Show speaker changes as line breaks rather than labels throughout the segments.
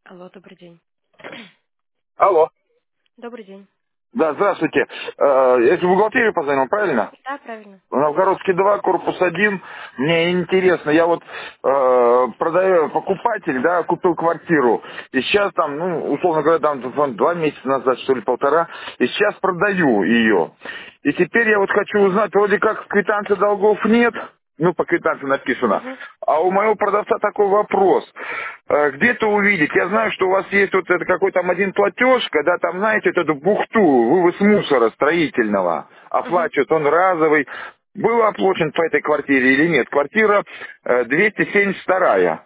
Алло, добрый день.
Алло.
Добрый день.
Да, здравствуйте. Я в бухгалтерию позвонил, правильно?
Да, правильно.
Новгородский 2, корпус 1. Мне интересно, я вот продаю, покупатель, да, купил квартиру. И сейчас там, ну, условно говоря, там 2 месяца назад, что ли, полтора. И сейчас продаю ее. И теперь я вот хочу узнать, вроде как квитанции долгов нет. Ну, по квитанции написано.
Угу.
А у моего продавца такой вопрос. Где-то увидеть. Я знаю, что у вас есть вот это какой там один платеж, когда там, знаете, вот эту бухту, вывоз мусора строительного
Угу.
оплачивают, он разовый. Был оплачен по этой квартире или нет? Квартира 272.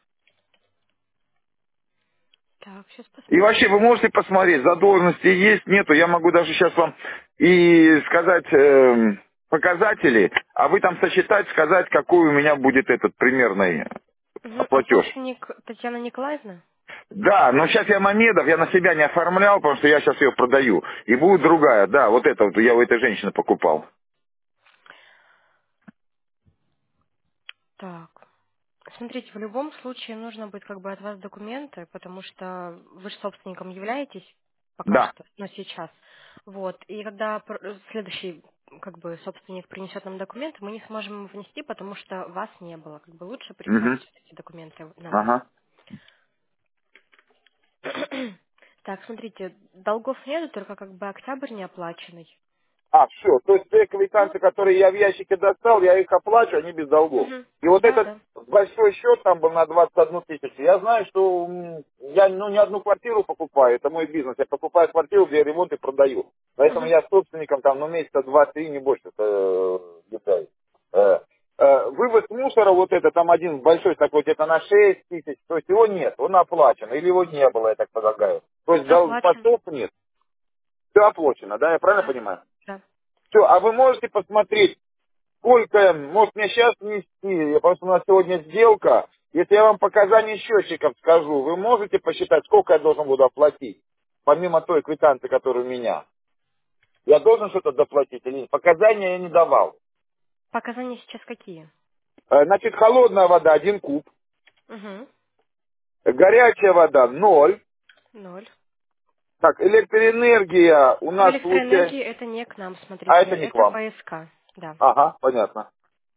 Так, сейчас
И вообще
посмотрим.
вы можете посмотреть, задолженности есть, нету. Я могу даже сейчас вам и сказать показатели, а вы там сосчитать, сказать, какой у меня будет этот примерный
Угу. А
платеж.
собственник Татьяна Николаевна?
Да, но сейчас я Мамедов, я на себя не оформлял, потому что я сейчас ее продаю. И будет другая, да, вот это вот я у этой женщины покупал.
Так. Смотрите, в любом случае нужно будет как бы от вас документы, потому что вы же собственником являетесь пока
Да.
что, но сейчас. Вот. И когда следующий как бы собственник принесет нам документы, мы не сможем их внести, потому что вас не было. Как бы лучше прислать
Угу.
эти документы на вас.
Ага.
Так, смотрите, долгов нету, только как бы октябрь не оплаченный.
А, все. То есть те
Ну,
квитанции, которые я в ящике достал, я их оплачу, они без долгов.
мгм.
И вот
Да,
этот
да.
большой счет там был на 21 000. Я знаю, что я ну, не одну квартиру покупаю, это мой бизнес. Я покупаю квартиру, где я ремонт и продаю. Поэтому
Мгм.
я собственником там, ну, месяца два-три, не больше, являюсь. Вывоз мусора, вот это там один большой такой, где-то на 6 000, то есть его нет, он оплачен, или его не было, я так полагаю. То есть
Оплачен.
постов нет, все оплачено, да, я правильно
Да.
понимаю?
Да.
Все, а вы можете посмотреть, сколько, может мне сейчас внести, просто у нас сегодня сделка, если я вам показания счетчиков скажу, вы можете посчитать, сколько я должен буду оплатить, помимо той квитанции, которая у меня? Я должен что-то доплатить или нет? Показания я не давал.
Показания сейчас какие?
Значит, холодная вода 1 куб,
Угу.
горячая вода 0.
0.
Так, электроэнергия у
Ну,
нас получается...
электроэнергия это не к нам,
А
смотрите,
это не к
это
вам.
ПСК. Да.
Ага, понятно.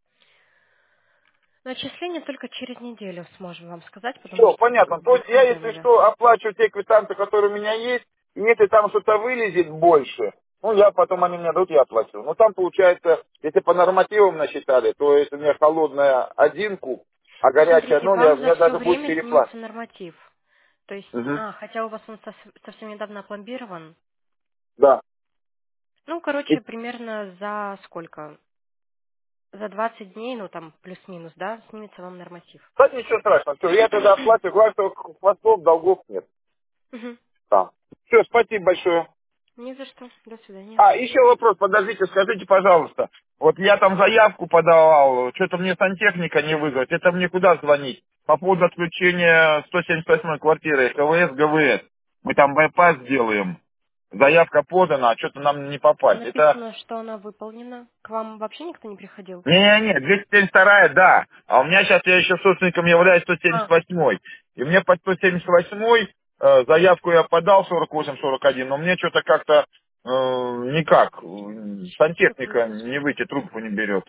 Начисление только через неделю сможем вам сказать, потому
Все,
что это
понятно.
как
То
бы
есть я,
каждая
если
вода.
что, оплачиваю те квитанции, которые у меня есть, и если там что-то вылезет больше, ну, я потом они мне дадут, я оплачу. Но там, получается, если по нормативам насчитали, то есть у меня холодная 1 куб, а
Ну,
горячая
смотрите,
0, у
вам за
меня
все
даже будет
время
переплат.
снимется норматив. То есть,
Угу.
хотя у вас он совсем недавно опломбирован.
Да.
Ну,
И,
короче, примерно за сколько? За 20 дней, ну, там, плюс-минус, да, снимется вам норматив.
кстати, ничего страшного. Все, я тогда оплачу, главное, что хвостов, долгов нет.
Мгм.
Там. Все, спасибо большое.
Ни за что. До свидания.
А, еще вопрос, подождите, скажите, пожалуйста. Вот я там заявку подавал, что-то мне сантехника не вызвать. Это мне куда звонить? По поводу отключения 178 квартиры, КВС, ГВС. Мы там байпас делаем. Заявка подана, а что-то нам не попасть. Это
Написано, что она выполнена. К вам вообще никто не приходил?
не-не-не, 272, да. А у меня сейчас, я еще собственником являюсь
А,
178. И мне по 178 заявку я подал 48-41, но мне что-то как-то никак.
секунду,
Сантехника не
посмотрим.
выйти, трубку не берет.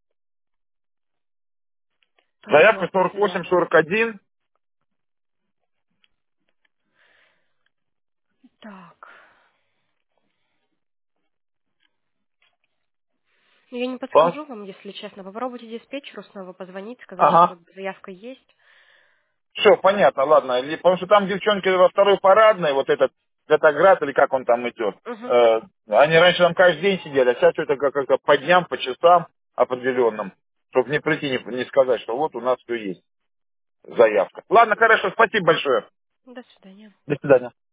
Заявка
Производство заявки.
48-41.
Так. Ну, я не
А?
подскажу вам, если честно. Попробуйте диспетчеру снова позвонить, сказать, что
Ага.
как бы заявка есть.
Все, понятно, ладно. Потому что там девчонки во второй парадной, вот этот Град или как он там идет,
Угу.
они раньше там каждый день сидели, а сейчас что-то как-то по дням, по часам определенным, чтобы не прийти, не сказать, что вот у нас все есть, заявка. Ладно, хорошо, спасибо большое.
До свидания.
До свидания.